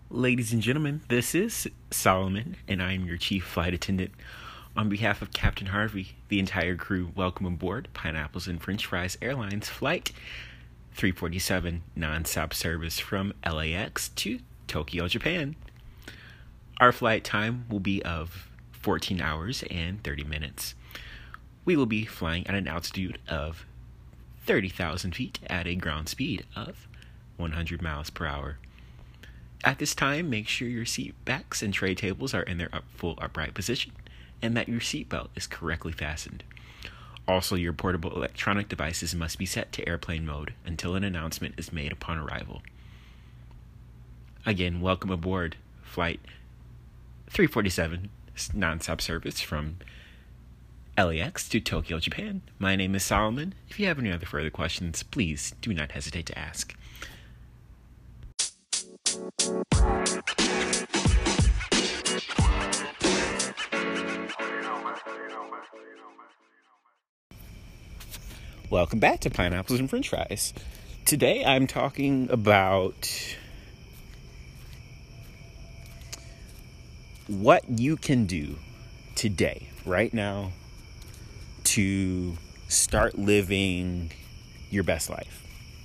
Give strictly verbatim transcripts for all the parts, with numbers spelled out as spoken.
Ladies and gentlemen, this is Solomon, and I am your chief flight attendant. On behalf of Captain Harvey, the entire crew, welcome aboard Pineapples and French Fries Airlines Flight three forty-seven, non-stop service from L A X to Tokyo, Japan. Our flight time will be of fourteen hours and thirty minutes. We will be flying at an altitude of thirty thousand feet at a ground speed of one hundred miles per hour. At this time, make sure your seat backs and tray tables are in their up, full upright position and that your seatbelt is correctly fastened. Also, your portable electronic devices must be set to airplane mode until an announcement is made upon arrival. Again, welcome aboard Flight three forty-seven, non-stop service from L A X to Tokyo, Japan. My name is Solomon. If you have any other further questions, please do not hesitate to ask. Welcome back to Pineapples and French Fries. Today I'm talking about what you can do today, right now, to start living your best life.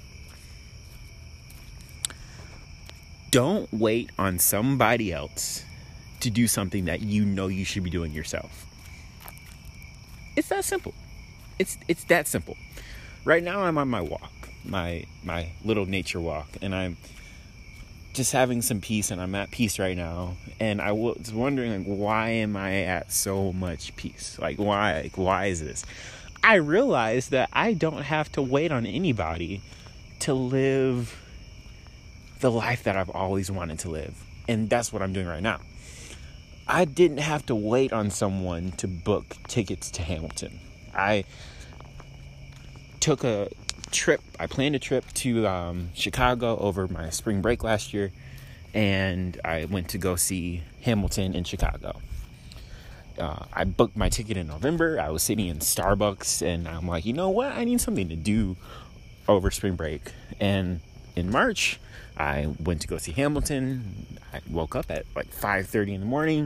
Don't wait on somebody else to do something that you know you should be doing yourself. It's that simple. It's it's that simple. Right now I'm on my walk, my my little nature walk, and I'm just having some peace, and I'm at peace right now. And I was wondering, like, why am I at so much peace? Like, why? Like, why is this? I realized that I don't have to wait on anybody to live the life that I've always wanted to live. And that's what I'm doing right now. I didn't have to wait on someone to book tickets to Hamilton. I took a trip. I planned a trip to um, Chicago over my spring break last year. And I went to go see Hamilton in Chicago. Uh, I booked my ticket in November. I was sitting in Starbucks. And I'm like, you know what? I need something to do over spring break. And in March, I went to go see Hamilton. I woke up at like five thirty in the morning,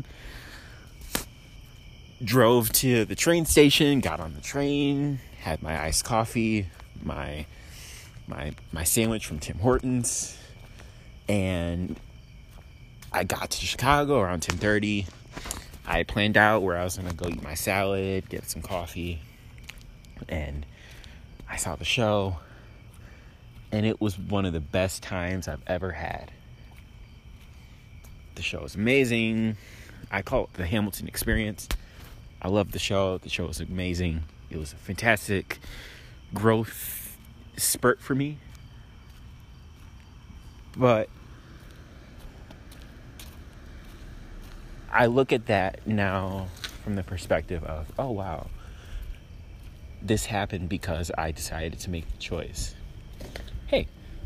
drove to the train station, got on the train, had my iced coffee, my my my sandwich from Tim Hortons, and I got to Chicago around ten thirty. I planned out where I was going to go eat my salad, get some coffee, and I saw the show. And it was one of the best times I've ever had. The show is amazing. I call it the Hamilton experience. I love the show. The show was amazing. It was a fantastic growth spurt for me. But I look at that now from the perspective of, oh, wow. This happened because I decided to make the choice. Hey,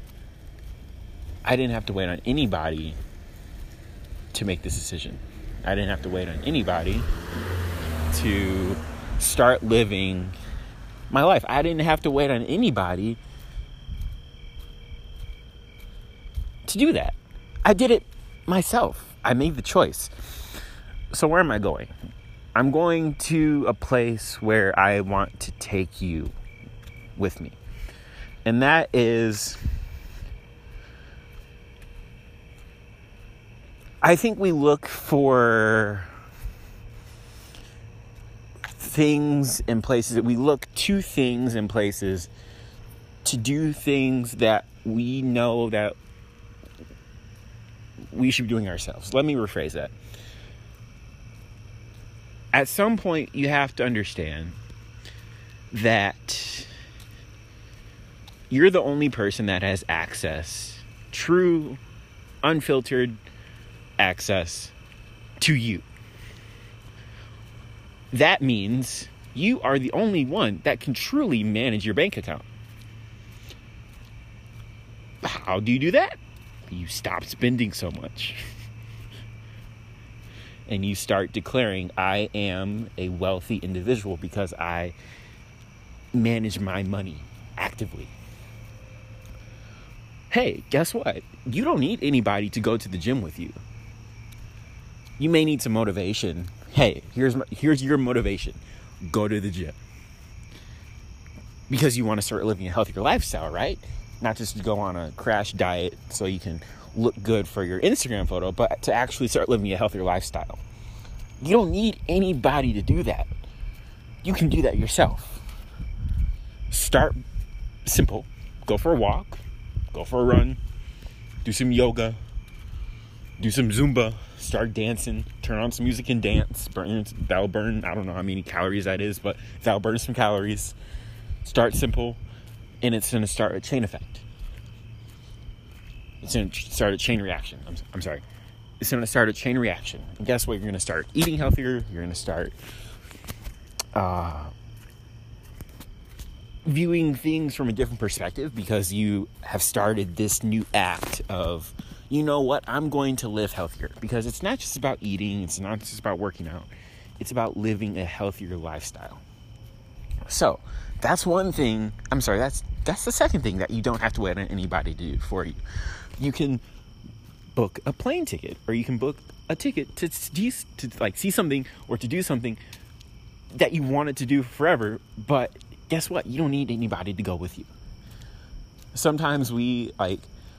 I didn't have to wait on anybody to make this decision. I didn't have to wait on anybody to start living my life. I didn't have to wait on anybody to do that. I did it myself. I made the choice. So where am I going? I'm going to a place where I want to take you with me. And that is, I think we look for things and places, we look to things and places to do things that we know that we should be doing ourselves. Let me rephrase that. At some point, you have to understand that you're the only person that has access, true, unfiltered access to you. That means you are the only one that can truly manage your bank account. How do you do that? You stop spending so much. And you start declaring, I am a wealthy individual because I manage my money actively. Hey, guess what? You don't need anybody to go to the gym with you. You may need some motivation. Hey, here's my, here's your motivation. Go to the gym. Because you want to start living a healthier lifestyle, right? Not just to go on a crash diet so you can look good for your Instagram photo, but to actually start living a healthier lifestyle. You don't need anybody to do that. You can do that yourself. Start simple. Go for a walk. Go for a run. Do some yoga. Do some Zumba. Start dancing. Turn on some music and dance. Burn, that'll burn, I don't know how many calories that is, but that'll burn some calories. Start simple, and it's going to start a chain effect. It's going to start a chain reaction. I'm, I'm sorry. It's going to start a chain reaction. And guess what? You're going to start eating healthier. You're going to start uh, viewing things from a different perspective because you have started this new act of, you know what? I'm going to live healthier. Because it's not just about eating. It's not just about working out. It's about living a healthier lifestyle. So, that's one thing. I'm sorry, that's that's the second thing that you don't have to wait on anybody to do for you. You can book a plane ticket, or you can book a ticket to, to, to like see something or to do something that you wanted to do forever, but guess what? You don't need anybody to go with you. Sometimes we like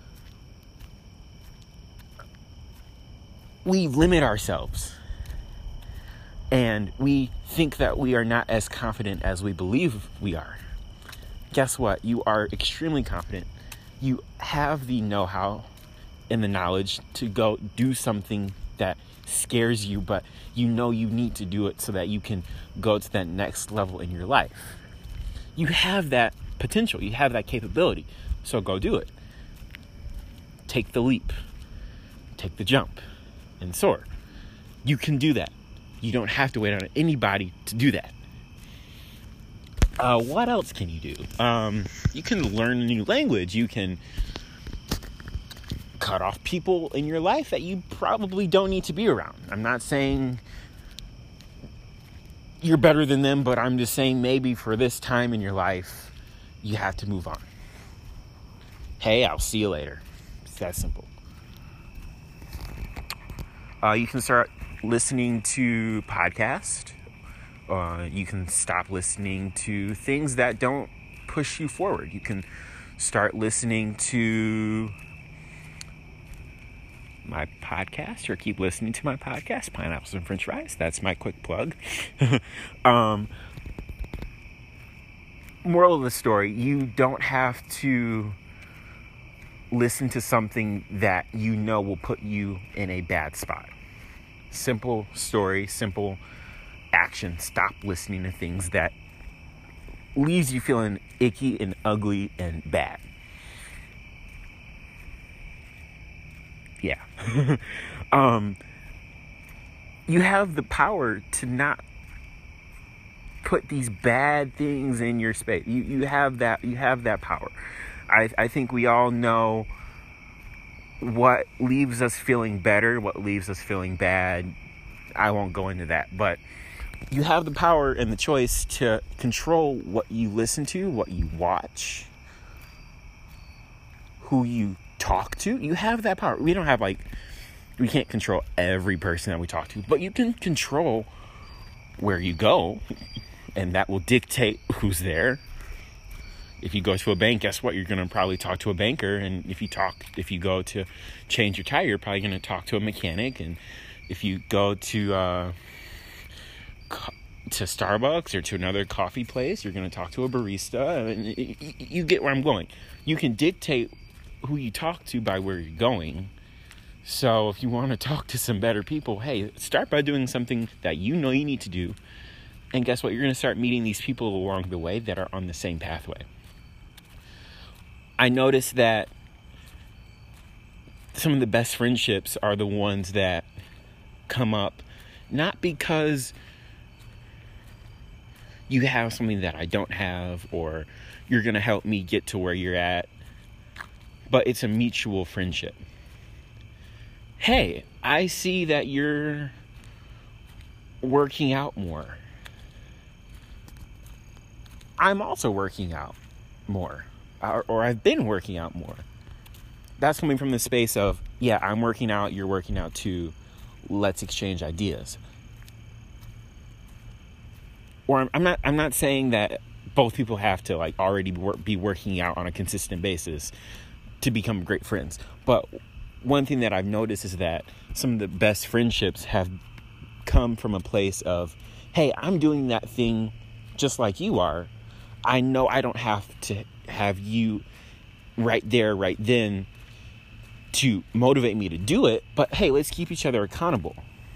we limit ourselves. And we think that we are not as confident as we believe we are. Guess what? You are extremely confident. You have the know-how and the knowledge to go do something that scares you, but you know you need to do it so that you can go to that next level in your life. You have that potential. You have that capability. So go do it. Take the leap. Take the jump and soar. You can do that. You don't have to wait on anybody to do that. Uh, what else can you do? Um, you can learn a new language. You can cut off people in your life that you probably don't need to be around. I'm not saying you're better than them, but I'm just saying maybe for this time in your life, you have to move on. Hey, I'll see you later. It's that simple. Uh, you can start listening to podcasts. Uh, you can stop listening to things that don't push you forward. You can start listening to my podcast, or keep listening to my podcast, Pineapples and French Fries. That's my quick plug. um, moral of the story, you don't have to listen to something that you know will put you in a bad spot. Simple story, simple action. Stop listening to things that leaves you feeling icky and ugly and bad. Yeah. um, you have the power to not put these bad things in your space. You you have that you have that power. I I think we all know what leaves us feeling better, what leaves us feeling bad. I won't go into that, but you have the power and the choice to control what you listen to, what you watch, who you talk to. You have that power. We don't have like, we can't control every person that we talk to, but you can control where you go, and that will dictate who's there. If you go to a bank, guess what? You're going to probably talk to a banker. And if you talk, if you go to change your tire, you're probably going to talk to a mechanic. And if you go to uh, co- to Starbucks or to another coffee place, you're going to talk to a barista. And you get where I'm going. You can dictate who you talk to by where you're going. So if you want to talk to some better people, hey, start by doing something that you know you need to do. And guess what? You're going to start meeting these people along the way that are on the same pathway. I noticed that some of the best friendships are the ones that come up not because you have something that I don't have, or you're going to help me get to where you're at, but it's a mutual friendship. Hey, I see that you're working out more. I'm also working out more. Or, or I've been working out more. that's coming from the space of, yeah, I'm working out, you're working out too. Let's exchange ideas. Or I'm, I'm not I'm not saying that both people have to like already be working out on a consistent basis to become great friends. But one thing that I've noticed is that some of the best friendships have come from a place of, hey, I'm doing that thing just like you are. I know I don't have to have you right there, right then to motivate me to do it, but hey, let's keep each other accountable.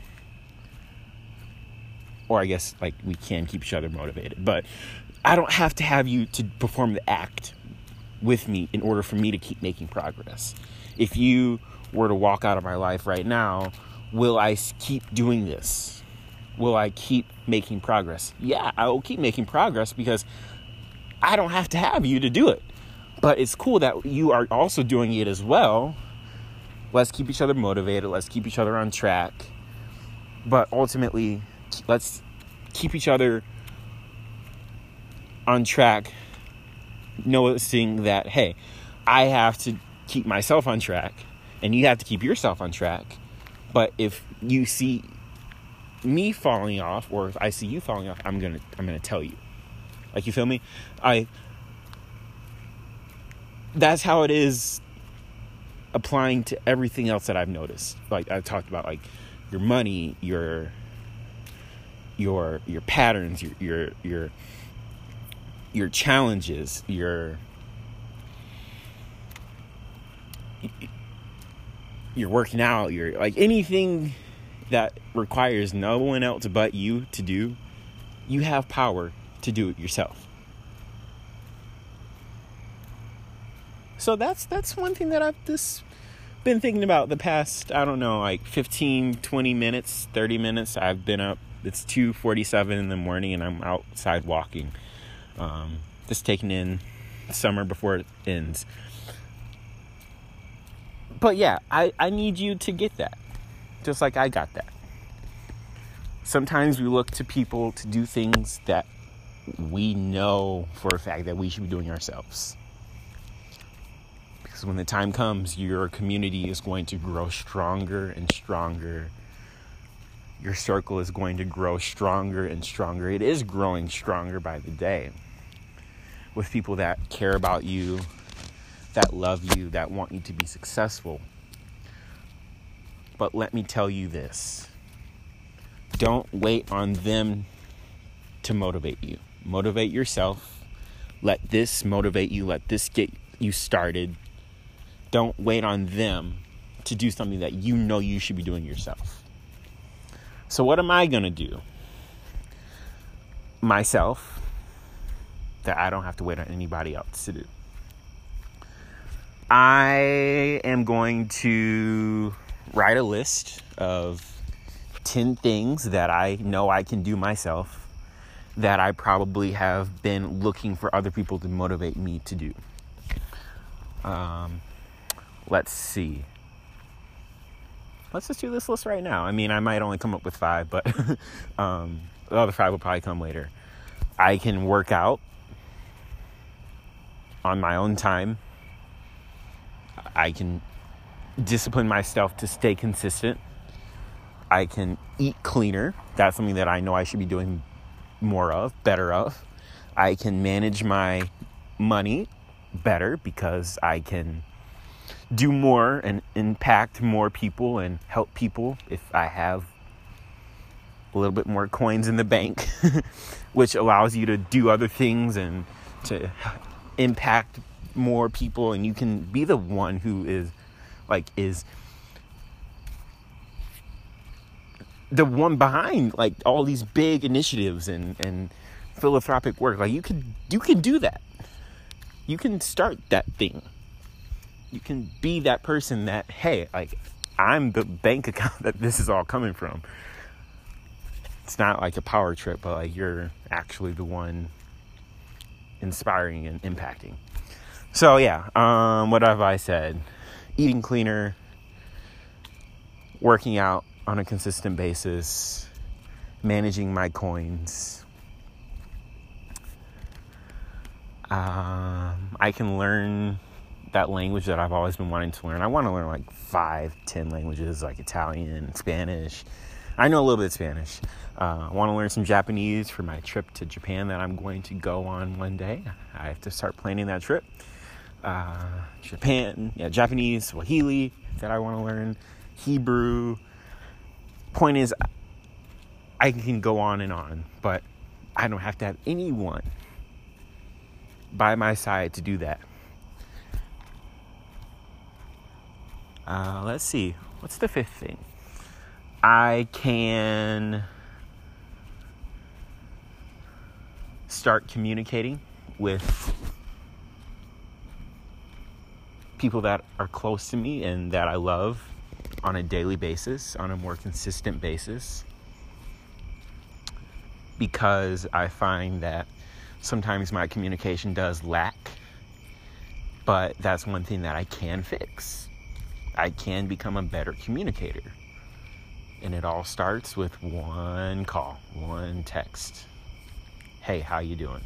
Or I guess like we can keep each other motivated, but I don't have to have you to perform the act with me in order for me to keep making progress. If you were to walk out of my life right now, will I keep doing this? Will I keep making progress? Yeah, I will keep making progress because I don't have to have you to do it. But it's cool that you are also doing it as well. Let's keep each other motivated. Let's keep each other on track. But ultimately, let's keep each other on track, noticing that, hey, I have to keep myself on track and you have to keep yourself on track. But if you see me falling off, or if I see you falling off, I'm gonna I'm gonna tell you. Like, you feel me? I that's how it is applying to everything else that I've noticed. Like I talked about, like your money, your your your patterns, your your your your challenges, your you're working out, you're like anything that requires no one else but you to do, you have power to do it yourself. So that's that's one thing that I've just been thinking about the past, I don't know, like fifteen, twenty minutes, thirty minutes. I've been up, it's two forty-seven in the morning and I'm outside walking. Um, just taking in summer before it ends. But yeah, I, I need you to get that. Just like I got that. Sometimes we look to people to do things that we know for a fact that we should be doing ourselves. Because when the time comes, your community is going to grow stronger and stronger. Your circle is going to grow stronger and stronger. It is growing stronger by the day. With people that care about you, that love you, that want you to be successful. But let me tell you this. Don't wait on them to motivate you. Motivate yourself. Let this motivate you. Let this get you started. Don't wait on them to do something that you know you should be doing yourself. So what am I going to do? Myself, that I don't have to wait on anybody else to do. I am going to write a list of ten things that I know I can do myself that I probably have been looking for other people to motivate me to do. Um, let's see. Let's just do this list right now. I mean, I might only come up with five, but um, the other five will probably come later. I can work out on my own time. I can discipline myself to stay consistent. I can eat cleaner. That's something that I know I should be doing more of, better of. I can manage my money better because I can do more and impact more people and help people if I have a little bit more coins in the bank, which allows you to do other things and to impact more people, and you can be the one who is like is the one behind like all these big initiatives and and philanthropic work. Like you can you can do that. You can start that thing. You can be that person that, hey, like I'm the bank account that this is all coming from. It's not like a power trip, but like you're actually the one inspiring and impacting. So yeah, um, what have I said? Eating cleaner, working out on a consistent basis, managing my coins. Um, I can learn that language that I've always been wanting to learn. I want to learn like five, ten languages, like Italian, Spanish. I know a little bit of Spanish. Uh, I want to learn some Japanese for my trip to Japan that I'm going to go on one day. I have to start planning that trip. Uh, Japan, yeah, Japanese, Swahili that I want to learn, Hebrew. Point is, I can go on and on, but I don't have to have anyone by my side to do that. Uh, let's see. What's the fifth thing? I can start communicating with people that are close to me and that I love on a daily basis, on a more consistent basis. Because I find that sometimes my communication does lack, but that's one thing that I can fix. I can become a better communicator. And it all starts with one call, one text. Hey, how you doing?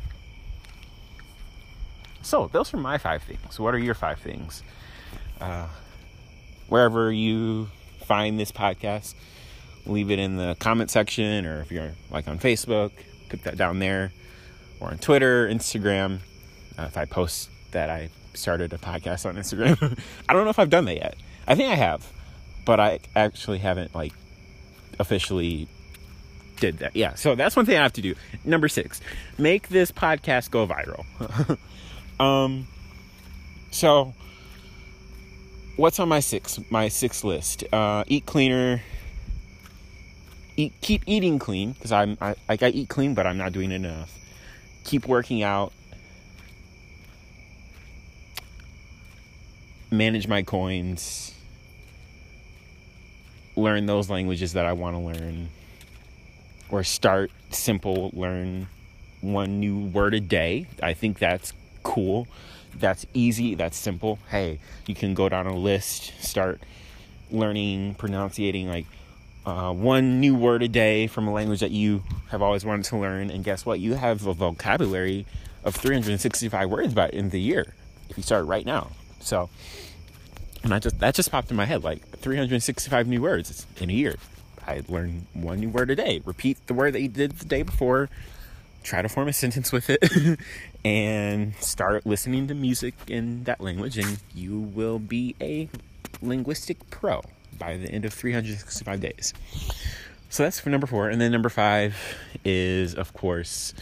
So those are my five things. What are your five things? Uh, wherever you find this podcast, leave it in the comment section, or if you're like on Facebook, put that down there, or on Twitter, Instagram. Uh, if I post that I started a podcast on Instagram, I don't know if I've done that yet. I think I have, but I actually haven't like officially did that. Yeah, so that's one thing I have to do. Number six, make this podcast go viral. um, so what's on my six? My sixth list: uh, eat cleaner. Eat, keep eating clean, because I'm I, like I eat clean, but I'm not doing it enough. Keep working out. Manage my coins. Learn those languages that I want to learn. Or start simple, learn one new word a day. I think that's cool. That's easy. That's simple. Hey, you can go down a list, start learning, pronunciating like uh, one new word a day from a language that you have always wanted to learn. And guess what? You have a vocabulary of three hundred sixty-five words by in the year if you start right now. So, and I just that just popped in my head, like three hundred sixty-five new words in a year. I learn one new word a day. Repeat the word that you did the day before. Try to form a sentence with it, and start listening to music in that language, and you will be a linguistic pro by the end of three hundred sixty-five days. So that's for number four. And then number five is, of course,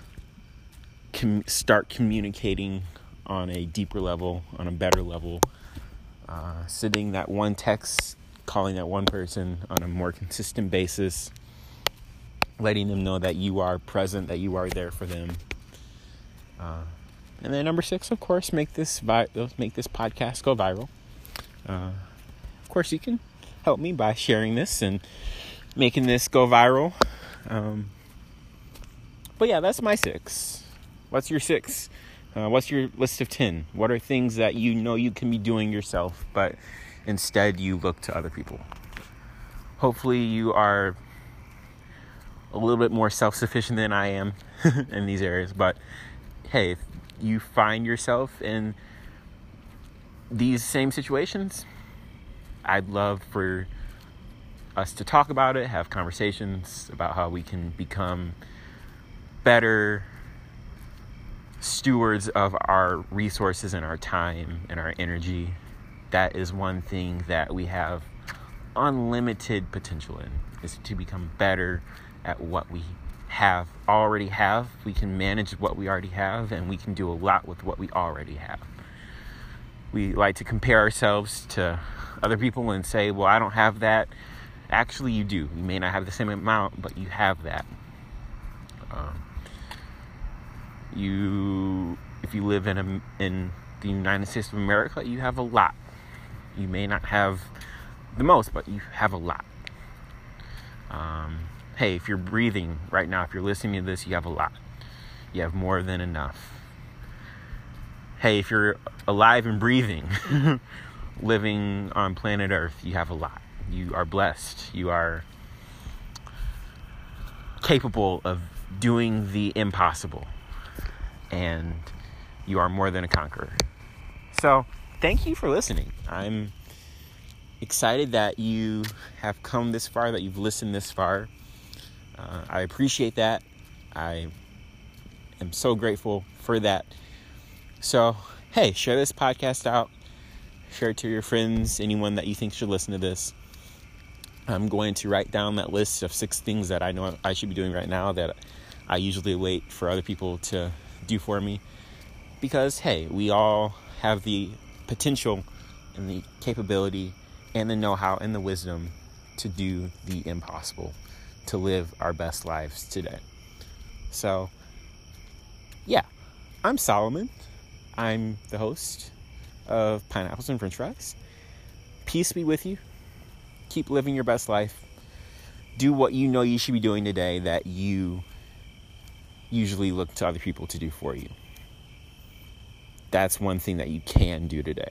com- start communicating on a deeper level, on a better level. Uh, sending that one text, calling that one person on a more consistent basis, letting them know that you are present, that you are there for them. Uh, and then number six, of course, make this vi- make this podcast go viral. Uh, of course, you can help me by sharing this and making this go viral. Um, but yeah, that's my six. What's your six? Uh, what's your list of ten? What are things that you know you can be doing yourself, but instead you look to other people? Hopefully you are a little bit more self-sufficient than I am in these areas. But hey, if you find yourself in these same situations, I'd love for us to talk about it, have conversations about how we can become better stewards of our resources and our time and our energy. That is one thing that we have unlimited potential in, is to become better at what we have already have. We can manage what we already have, and we can do a lot with what we already have. We like to compare ourselves to other people and say, well, I don't have that. Actually, you do. You may not have the same amount, but you have that. Um, you, if you live in a, in the United States of America, you have a lot. You may not have the most, but you have a lot. Um, hey, if you're breathing right now, if you're listening to this, you have a lot. You have more than enough. Hey, if you're alive and breathing, living on planet Earth, you have a lot. You are blessed. You are capable of doing the impossible. And you are more than a conqueror. So, thank you for listening. I'm excited that you have come this far, that you've listened this far. Uh, I appreciate that. I am so grateful for that. So, hey, share this podcast out. Share it to your friends, anyone that you think should listen to this. I'm going to write down that list of six things that I know I should be doing right now that I usually wait for other people to do for me. Because, hey, we all have the potential and the capability and the know-how and the wisdom to do the impossible, to live our best lives today. So, yeah, I'm Solomon. I'm the host of Pineapples and French Fries. Peace be with you. Keep living your best life. Do what you know you should be doing today that you usually look to other people to do for you. That's one thing that you can do today.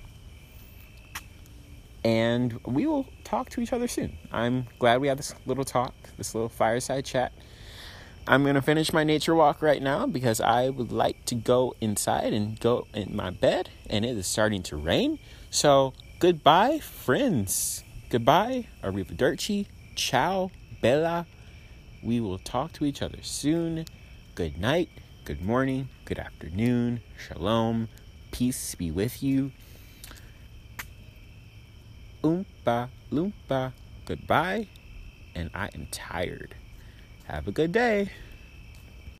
And we will talk to each other soon. I'm glad we had this little talk, this little fireside chat. I'm going to finish my nature walk right now because I would like to go inside and go in my bed. And it is starting to rain. So goodbye, friends. Goodbye. Arrivederci. Ciao. Bella. We will talk to each other soon. Good night. Good morning. Good afternoon. Shalom. Peace be with you. Oompa loompa. Goodbye. And I am tired. Have a good day.